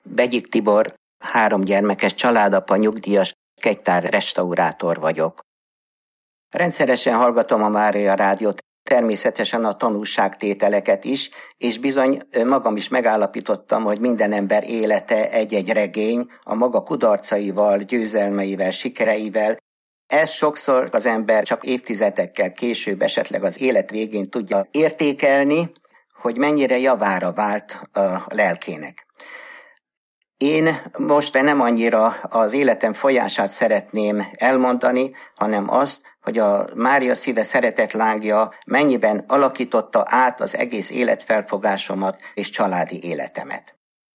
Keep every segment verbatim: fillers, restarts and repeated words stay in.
Begyik Tibor, három gyermekes családapa, nyugdíjas kegytár restaurátor vagyok. Rendszeresen hallgatom a Mária Rádiót, természetesen a tanúságtételeket is, és bizony magam is megállapítottam, hogy minden ember élete egy-egy regény, a maga kudarcaival, győzelmeivel, sikereivel. Ez sokszor az ember csak évtizedekkel később, esetleg az élet végén tudja értékelni, hogy mennyire javára vált a lelkének. Én most nem annyira az életem folyását szeretném elmondani, hanem azt, hogy a Mária szíve szeretetlángja mennyiben alakította át az egész életfelfogásomat és családi életemet.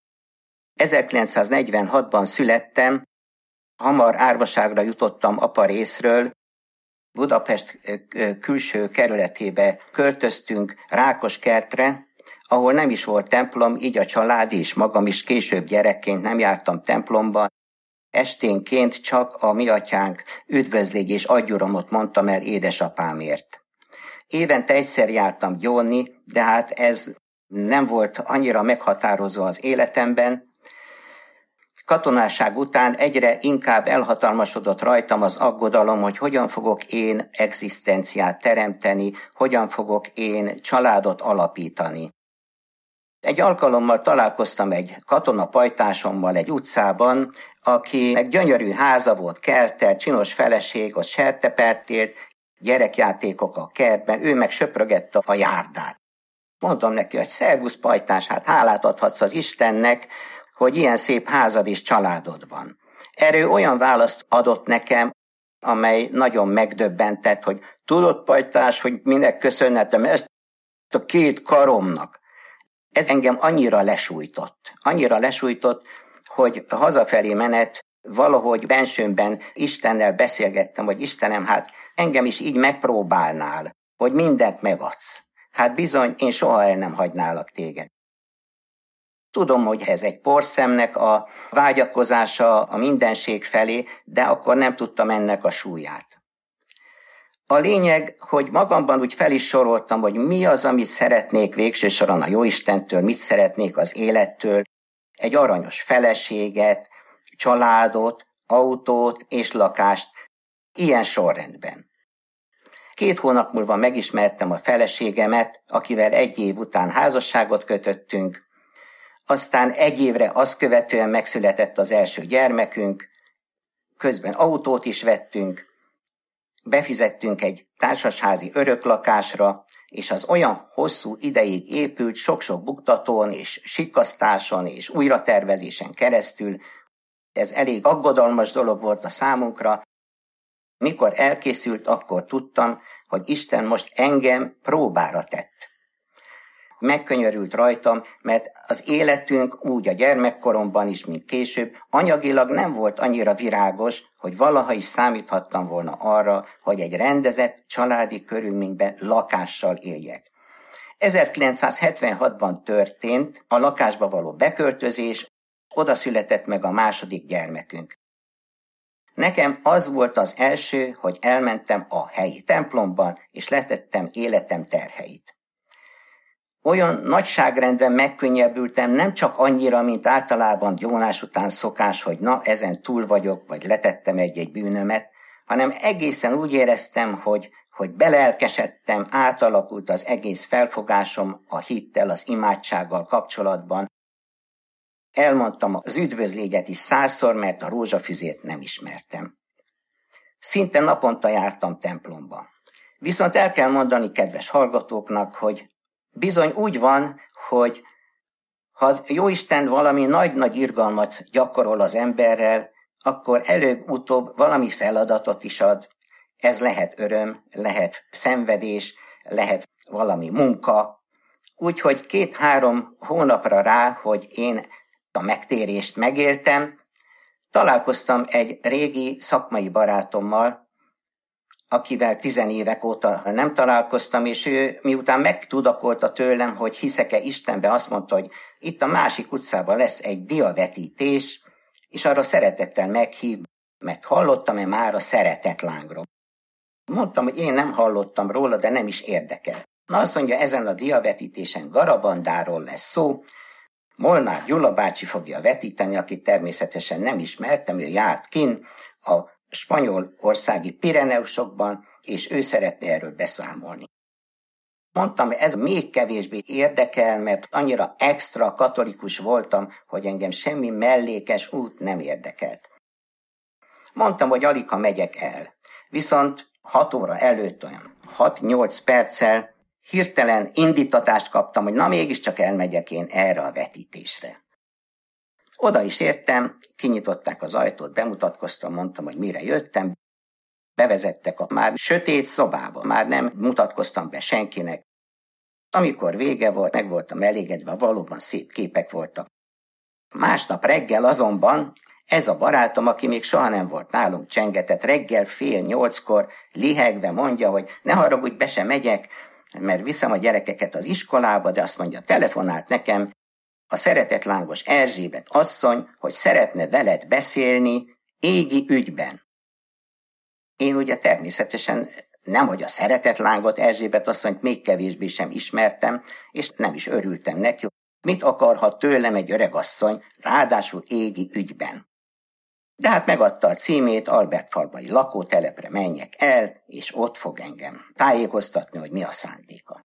ezerkilencszáznegyvenhatban születtem, hamar árvaságra jutottam apa részről, Budapest külső kerületébe költöztünk Rákoskertre, ahol nem is volt templom, így a család és magam is később gyerekként nem jártam templomba. Esténként csak a mi atyánk üdvözlégy és adjuromot mondtam el édesapámért. Évente egyszer jártam gyónni, de hát ez nem volt annyira meghatározó az életemben. Katonásság után egyre inkább elhatalmasodott rajtam az aggodalom, hogy hogyan fogok én egzisztenciát teremteni, hogyan fogok én családot alapítani. Egy alkalommal találkoztam egy katonapajtásommal egy utcában, akinek gyönyörű háza volt, kertel, csinos feleség, ott sertepert élt, gyerekjátékok a kertben, ő meg söprögette a járdát. Mondtam neki, hogy szervusz pajtás, hát hálát adhatsz az Istennek, hogy ilyen szép házad és családod van. Erről olyan választ adott nekem, amely nagyon megdöbbentett, hogy tudod pajtás, hogy minek köszönhetem ezt a két karomnak. Ez engem annyira lesújtott, annyira lesújtott, hogy hazafelé menet valahogy bensőmben Istennel beszélgettem, hogy Istenem, hát engem is így megpróbálnál, hogy mindent megadsz. Hát bizony, én soha el nem hagynálak téged. Tudom, hogy ez egy porszemnek a vágyakozása a mindenség felé, de akkor nem tudtam ennek a súlyát. A lényeg, hogy magamban úgy fel is soroltam, hogy mi az, amit szeretnék végső soron a Jóistentől, mit szeretnék az élettől, egy aranyos feleséget, családot, autót és lakást, ilyen sorrendben. Két hónap múlva megismertem a feleségemet, akivel egy év után házasságot kötöttünk, aztán egy évre azt követően megszületett az első gyermekünk, közben autót is vettünk, befizettünk egy társasházi öröklakásra, és az olyan hosszú ideig épült sok-sok buktatón és sikkasztáson és újratervezésen keresztül, ez elég aggodalmas dolog volt a számunkra. Mikor elkészült, akkor tudtam, hogy Isten most engem próbára tett. Megkönyörült rajtam, mert az életünk úgy a gyermekkoromban is, mint később, anyagilag nem volt annyira virágos, hogy valaha is számíthattam volna arra, hogy egy rendezett családi körülményben lakással éljek. ezerkilencszázhetvenhatban történt a lakásba való beköltözés, oda született meg a második gyermekünk. Nekem az volt az első, hogy elmentem a helyi templomban, és letettem életem terheit. Olyan nagyságrendben megkönnyebbültem, nem csak annyira, mint általában gyónás után szokás, hogy na, ezen túl vagyok, vagy letettem egy-egy bűnömet, hanem egészen úgy éreztem, hogy, hogy belelkesedtem, átalakult az egész felfogásom a hittel, az imádsággal kapcsolatban. Elmondtam az üdvözlégyet is százszor, mert a rózsafüzét nem ismertem. Szinte naponta jártam templomba. Viszont el kell mondani kedves hallgatóknak, hogy bizony úgy van, hogy ha az Jóisten valami nagy-nagy irgalmat gyakorol az emberrel, akkor előbb-utóbb valami feladatot is ad. Ez lehet öröm, lehet szenvedés, lehet valami munka. Úgyhogy két-három hónapra rá, hogy én a megtérést megéltem, találkoztam egy régi szakmai barátommal, akivel tizenévek óta nem találkoztam, és ő miután megtudakolta tőlem, hogy hiszek-e Istenbe, azt mondta, hogy itt a másik utcában lesz egy diavetítés, és arra szeretettel meghív, mert hallottam-e már a szeretetlángról. Mondtam, hogy én nem hallottam róla, de nem is érdekel. Na azt mondja, ezen a diavetítésen Garabandáról lesz szó, Molnár Gyula bácsi fogja vetíteni, akit természetesen nem ismertem, ő járt kin a spanyol országi Pireneusokban, és ő szeretne erről beszámolni. Mondtam, hogy ez még kevésbé érdekel, mert annyira extra katolikus voltam, hogy engem semmi mellékes út nem érdekelt. Mondtam, hogy aligha megyek el. Viszont hat óra előtt, olyan hat-nyolc perccel hirtelen indítatást kaptam, hogy na mégiscsak elmegyek én erre a vetítésre. Oda is értem, kinyitották az ajtót, bemutatkoztam, mondtam, hogy mire jöttem. Bevezettek a már sötét szobába, már nem mutatkoztam be senkinek. Amikor vége volt, meg voltam elégedve, valóban szép képek voltak. Másnap reggel azonban ez a barátom, aki még soha nem volt nálunk, csengetett, reggel fél nyolckor lihegve mondja, hogy ne haragudj, be sem megyek, mert viszem a gyerekeket az iskolába, de azt mondja, telefonált nekem a szeretetlángos Erzsébet asszony, hogy szeretne veled beszélni égi ügyben. Én ugye természetesen nem, hogy a szeretetlángot, Erzsébet asszonyt még kevésbé sem ismertem, és nem is örültem neki, mit akarhat tőlem egy öregasszony, ráadásul égi ügyben. De hát megadta a címét, Albertfalvai lakótelepre menjek el, és ott fog engem tájékoztatni, hogy mi a szándéka.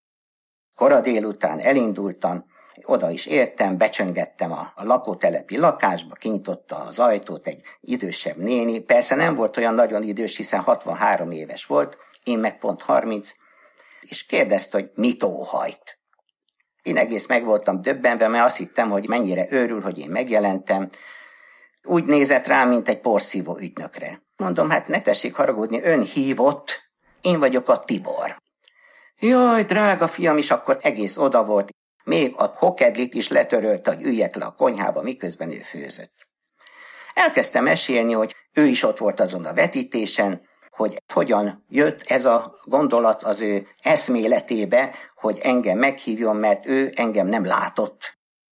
Kora délután elindultam, oda is értem, becsöngettem a, a lakótelepi lakásba, kinyitotta az ajtót egy idősebb néni, persze nem volt olyan nagyon idős, hiszen hatvanhárom éves volt, én meg pont harminc, és kérdezte, hogy mit óhajt. Én egész meg voltam döbbenve, mert azt hittem, hogy mennyire őrül, hogy én megjelentem. Úgy nézett rám, mint egy porszívó ügynökre. Mondom, hát ne tessék haragudni, ön hívott, én vagyok a Tibor. Jaj, drága fiam, is akkor egész oda volt. Még a hokedlit is letörölte, hogy üljek le a konyhába, miközben ő főzött. Elkezdtem mesélni, hogy ő is ott volt azon a vetítésen, hogy hogyan jött ez a gondolat az ő eszméletébe, hogy engem meghívjon, mert ő engem nem látott.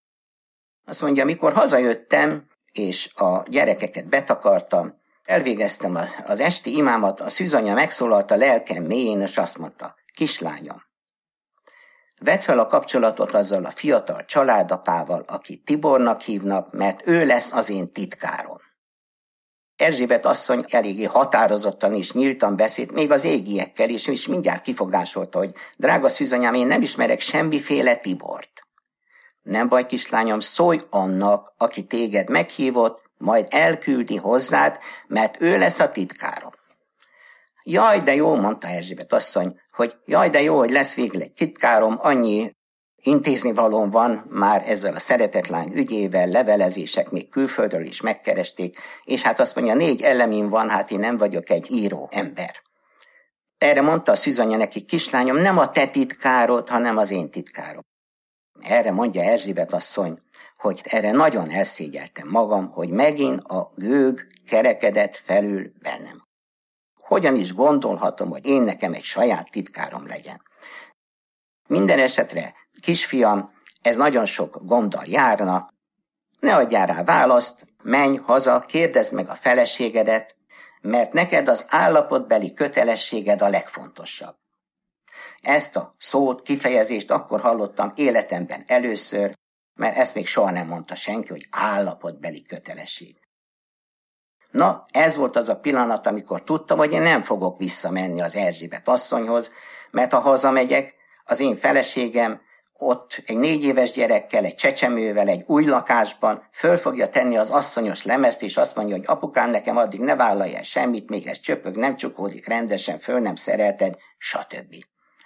Azt mondja, mikor hazajöttem, és a gyerekeket betakartam, elvégeztem az esti imámat, a szűzanya megszólalt a lelkem mélyén, és azt mondta, kislányom, vedd fel a kapcsolatot azzal a fiatal családapával, aki Tibornak hívnak, mert ő lesz az én titkárom. Erzsébet asszony eléggé határozottan és nyíltan beszélt, még az égiekkel is, és mindjárt kifogásolta, hogy drága szűzanyám, én nem ismerek semmiféle Tibort. Nem baj, kislányom, szólj annak, aki téged meghívott, majd elküldi hozzád, mert ő lesz a titkárom. Jaj, de jó, mondta Erzsébet asszony, hogy jaj, de jó, hogy lesz végül egy titkárom, annyi intéznivalóm van már ezzel a szeretetlány ügyével, levelezések még külföldről is megkeresték, és hát azt mondja, négy elemim van, hát én nem vagyok egy író ember. Erre mondta a szűzanya neki, kislányom, nem a te titkárod, hanem az én titkárom. Erre mondja Erzsébet asszony, hogy erre nagyon elszégyeltem magam, hogy megint a gőg kerekedett felül bennem. Hogyan is gondolhatom, hogy én nekem egy saját titkárom legyen? Minden esetre, kisfiam, ez nagyon sok gonddal járna. Ne adjál rá választ, menj haza, kérdezd meg a feleségedet, mert neked az állapotbeli kötelességed a legfontosabb. Ezt a szót, kifejezést akkor hallottam életemben először, mert ezt még soha nem mondta senki, hogy állapotbeli kötelesség. Na, ez volt az a pillanat, amikor tudtam, hogy én nem fogok visszamenni az Erzsébet asszonyhoz, mert ha hazamegyek, az én feleségem ott egy négy éves gyerekkel, egy csecsemővel, egy új lakásban föl fogja tenni az asszonyos lemezt, és azt mondja, hogy apukám, nekem addig ne vállalj el semmit, még ez csöpög, nem csukódik rendesen, föl nem szerelted, stb.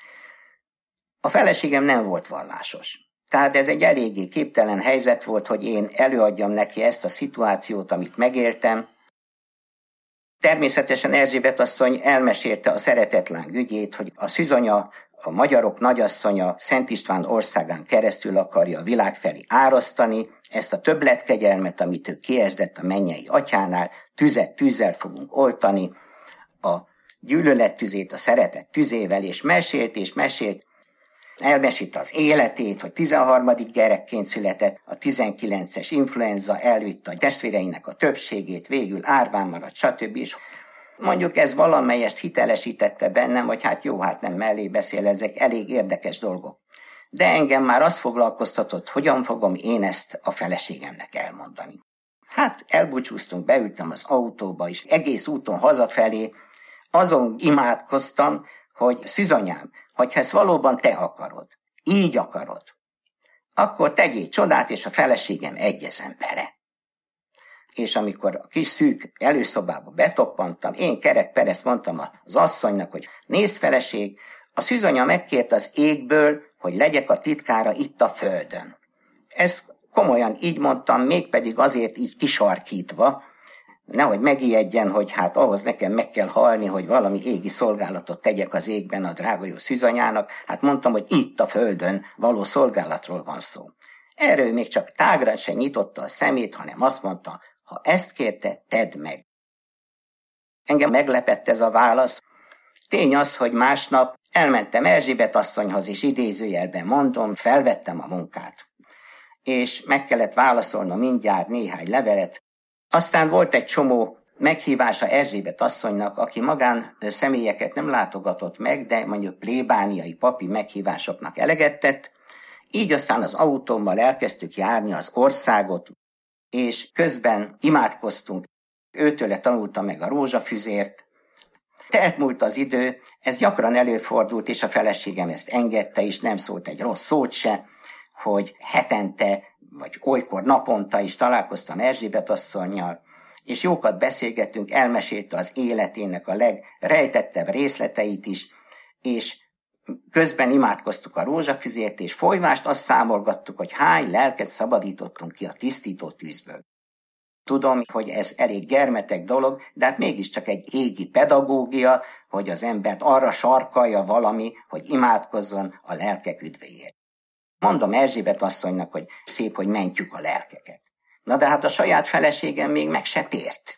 A feleségem nem volt vallásos. Tehát ez egy eléggé képtelen helyzet volt, hogy én előadjam neki ezt a szituációt, amit megéltem. Természetesen Erzsébet asszony elmesélte a szeretetláng ügyét, hogy a szűzanya, a magyarok nagyasszonya Szent István országán keresztül akarja a világ felé árasztani, ezt a többletkegyelmet, amit ő kiesdett a mennyei atyánál, tüzet tűzzel fogunk oltani, a gyűlölettüzét a szeretet tüzével, és mesélt és mesélt, elmesélte az életét, hogy tizenharmadik gyerekként született, a tizenkilences influenza elvitte a testvéreinek a többségét, végül árván maradt, stb. És mondjuk ez valamelyest hitelesítette bennem, hogy hát jó, hát nem mellé beszél, ezek elég érdekes dolgok. De engem már az foglalkoztatott, hogyan fogom én ezt a feleségemnek elmondani. Hát elbúcsúztunk, beültem az autóba, és egész úton hazafelé azon imádkoztam, hogy Szűzanyám, hogyha ezt valóban te akarod, így akarod, akkor tegyél csodát, és a feleségem egyezem bele. És amikor a kis szűk előszobába betoppantam, én kerek-peres mondtam az asszonynak, hogy nézd feleség, a Szűzanya megkért az égből, hogy legyek a titkára itt a földön. Ezt komolyan így mondtam, mégpedig azért így kisarkítva, nehogy megijedjen, hogy hát ahhoz nekem meg kell halni, hogy valami égi szolgálatot tegyek az égben a drága jó Szűzanyának. Hát mondtam, hogy itt a földön való szolgálatról van szó. Erről még csak tágra se nyitotta a szemét, hanem azt mondta, ha ezt kérte, tedd meg. Engem meglepett ez a válasz. Tény az, hogy másnap elmentem Erzsébet asszonyhoz, és idézőjelben mondom, felvettem a munkát. És meg kellett válaszolnom mindjárt néhány levelet. Aztán volt egy csomó meghívása Erzsébet asszonynak, aki magán személyeket nem látogatott meg, de mondjuk plébániai papi meghívásoknak eleget tett. Így aztán az autómmal elkezdtük járni az országot, és közben imádkoztunk. Őtőle tanultam meg a rózsafüzért. Telt múlt az idő, ez gyakran előfordult, és a feleségem ezt engedte, és nem szólt egy rossz szót se, hogy hetente, vagy olykor naponta is találkoztam Erzsébet asszonnyal, és jókat beszélgettünk, elmesélte az életének a legrejtettebb részleteit is, és közben imádkoztuk a rózsafüzért, és folyvást azt számolgattuk, hogy hány lelket szabadítottunk ki a tisztító tűzből. Tudom, hogy ez elég gyermetek dolog, de hát mégiscsak egy égi pedagógia, hogy az embert arra sarkalja valami, hogy imádkozzon a lelkek üdvéért. Mondom Erzsébet asszonynak, hogy szép, hogy mentjük a lelkeket. Na de hát a saját feleségem még meg se tért.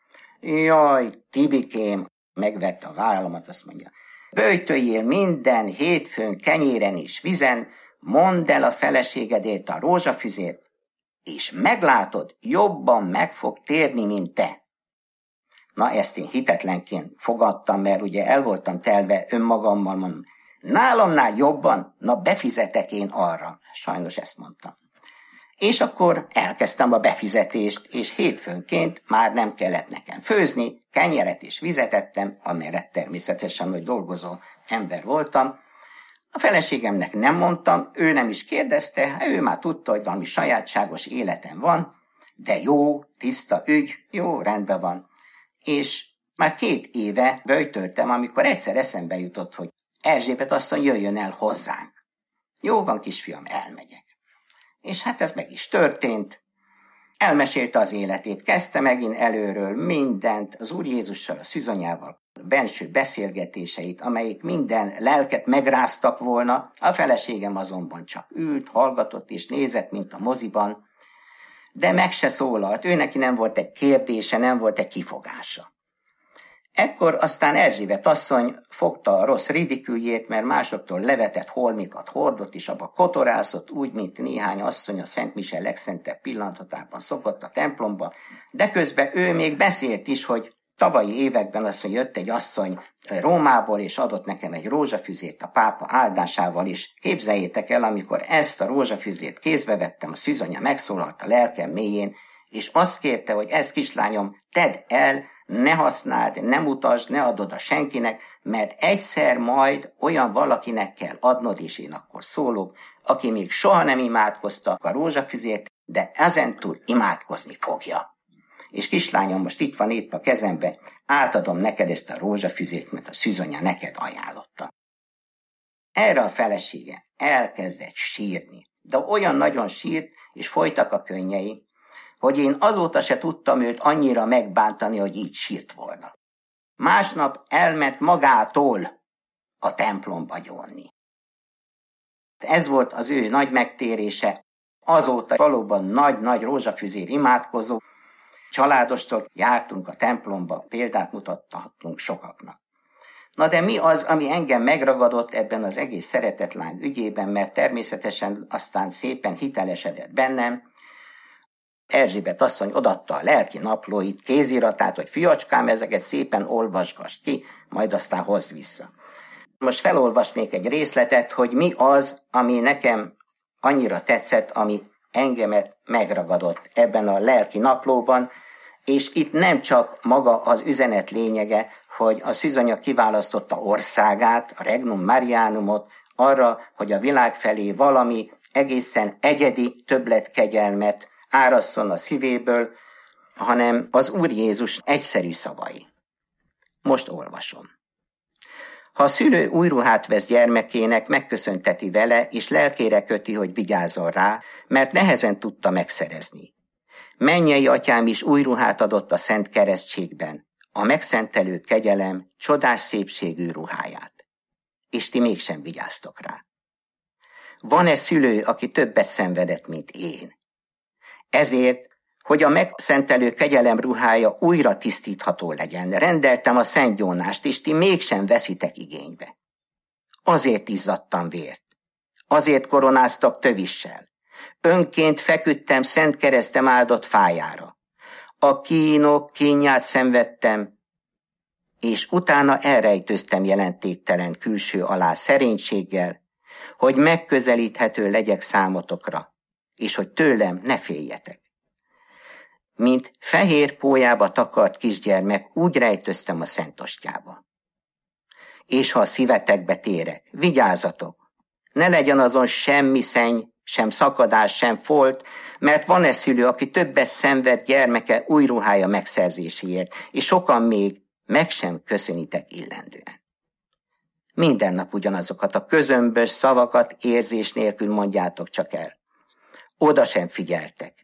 Jaj, Tibikém, megvette a vállamat, azt mondja, böjtöljél minden hétfőn kenyéren és vizen, mondd el a feleségedért a rózsafüzért, és meglátod, jobban meg fog térni, mint te. Na ezt én hitetlenként fogadtam, mert ugye el voltam telve önmagammal, mondom, nálamnál jobban, na befizetek én arra. Sajnos ezt mondtam. És akkor elkezdtem a befizetést, és hétfőnként már nem kellett nekem főzni, kenyeret és vizet ettem, amellett természetesen, hogy dolgozó ember voltam. A feleségemnek nem mondtam, ő nem is kérdezte, ő már tudta, hogy valami sajátságos életem van, de jó, tiszta ügy, jó, rendben van. És már két éve böjtöltem, amikor egyszer eszembe jutott, hogy Erzsébet asszony jöjjön el hozzánk. Jó van, kisfiam, elmegyek. És hát ez meg is történt. Elmesélte az életét, kezdte megint előről mindent, az Úr Jézussal, a Szűzanyával, a benső beszélgetéseit, amelyik minden lelket megráztak volna, a feleségem azonban csak ült, hallgatott és nézett, mint a moziban, de meg se szólalt, ő neki nem volt egy kérdése, nem volt egy kifogása. Ekkor aztán Erzsébet asszony fogta a rossz ridiküljét, mert másoktól levetett holmikat hordott, és abba kotorászott, úgy, mint néhány asszony a Szent Mise legszentebb pillanatában szokott a templomba, de közben ő még beszélt is, hogy tavalyi években azt, hogy jött egy asszony Rómából, és adott nekem egy rózsafüzét a pápa áldásával is. Képzeljétek el, amikor ezt a rózsafüzét kézbe vettem, a Szűzanya megszólalt a lelkem mélyén, és azt kérte, hogy ezt kislányom, tedd el, ne használd, ne mutasd, ne adod a senkinek, mert egyszer majd olyan valakinek kell adnod, és én akkor szólok, aki még soha nem imádkozta a rózsafüzért, de ezentúl imádkozni fogja. És kislányom, most itt van épp a kezembe, átadom neked ezt a rózsafüzét, mert a Szűzanya neked ajánlotta. Erre a felesége elkezdett sírni, de olyan nagyon sírt, és folytak a könnyei, hogy én azóta se tudtam őt annyira megbántani, hogy így sírt volna. Másnap elment magától a templomba gyónni. Ez volt az ő nagy megtérése, azóta valóban nagy-nagy rózsafüzér imádkozó, családostól jártunk a templomba, példát mutathatunk sokaknak. Na de mi az, ami engem megragadott ebben az egész szeretetlány ügyében, mert természetesen aztán szépen hitelesedett bennem, Erzsébet asszony odatta a lelki naplóit, kéziratát, hogy fiacskám, ezeket szépen olvasgass ki, majd aztán hozd vissza. Most felolvasnék egy részletet, hogy mi az, ami nekem annyira tetszett, ami engemet megragadott ebben a lelki naplóban, és itt nem csak maga az üzenet lényege, hogy a szűzanya kiválasztotta országát, a Regnum Marianumot, arra, hogy a világ felé valami egészen egyedi többletkegyelmet árasszon a szívéből, hanem az Úr Jézus egyszerű szavai. Most olvasom. Ha a szülő új ruhát vesz gyermekének, megköszönteti vele, és lelkére köti, hogy vigyázzon rá, mert nehezen tudta megszerezni. Mennyei atyám is új ruhát adott a szent keresztségben, a megszentelő kegyelem csodás szépségű ruháját. És ti mégsem vigyáztok rá. Van-e szülő, aki többet szenvedett, mint én? Ezért, hogy a megszentelő kegyelem ruhája újra tisztítható legyen, rendeltem a szentgyónást, és ti mégsem veszitek igénybe. Azért izzadtam vért. Azért koronáztak tövissel. Önként feküdtem szent keresztem áldott fájára. A kínok kínját szenvedtem, és utána elrejtőztem jelentéktelen külső alá szerénységgel, hogy megközelíthető legyek számotokra, és hogy tőlem ne féljetek. Mint fehér pólyába takart kisgyermek, úgy rejtőztem a szentostyába. És ha a szívetekbe térek, vigyázzatok, ne legyen azon semmi szenny, sem szakadás, sem folt, mert van-e szülő, aki többet szenved gyermeke új ruhája megszerzéséért, és sokan még meg sem köszönitek illendően. Minden nap ugyanazokat a közömbös szavakat érzés nélkül mondjátok csak el. Oda sem figyeltek.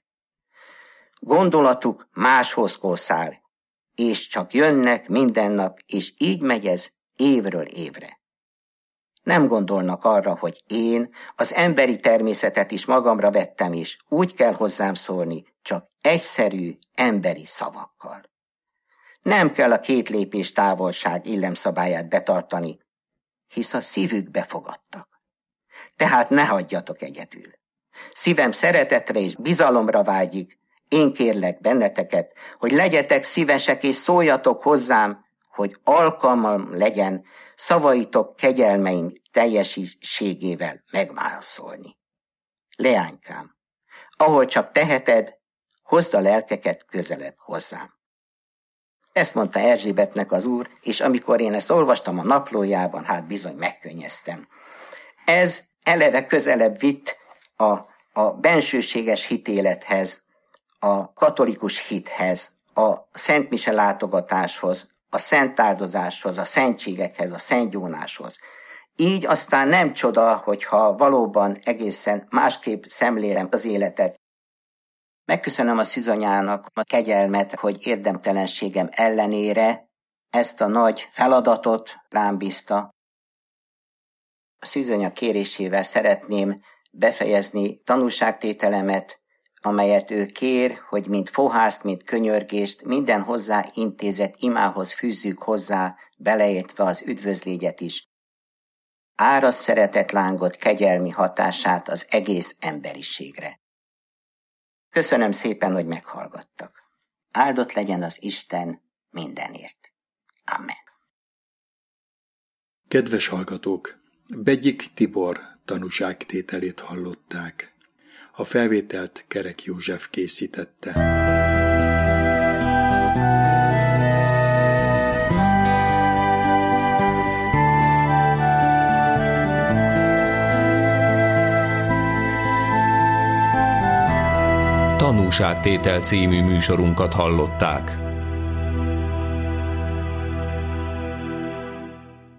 Gondolatuk máshoz kószál, és csak jönnek minden nap, és így megy ez évről évre. Nem gondolnak arra, hogy én az emberi természetet is magamra vettem, és úgy kell hozzám szólni, csak egyszerű emberi szavakkal. Nem kell a két lépés távolság illemszabályát betartani, hisz a szívükbe fogadtak. Tehát ne hagyjatok egyedül. Szívem szeretetre és bizalomra vágyik, én kérlek benneteket, hogy legyetek szívesek és szóljatok hozzám, hogy alkalmam legyen szavaitok kegyelmeim teljességével megválaszolni. Leánykám, ahol csak teheted, hozd a lelkeket közelebb hozzám. Ezt mondta Erzsébetnek az Úr, és amikor én ezt olvastam a naplójában, hát bizony megkönnyeztem. Ez eleve közelebb vitt a, a bensőséges hitélethez, a katolikus hithez, a szentmise látogatáshoz, a szentáldozáshoz, a szentségekhez, a szentgyónáshoz. Így aztán nem csoda, hogyha valóban egészen másképp szemlélem az életet. Megköszönöm a szűzanyának a kegyelmet, hogy érdemtelenségem ellenére ezt a nagy feladatot rám bízta. A szűzanya kérésével szeretném befejezni tanúságtételemet, amelyet ő kér, hogy mint fohászt, mint könyörgést minden hozzá intézett imához fűzzük hozzá, beleértve az üdvözlégyet is. Árasz szeretet lángot kegyelmi hatását az egész emberiségre. Köszönöm szépen, hogy meghallgattak. Áldott legyen az Isten mindenért. Amen. Kedves hallgatók! Begyik Tibor tanúságtételét hallották. A felvételt Kerek József készítette. Tanúságtétel című műsorunkat hallották.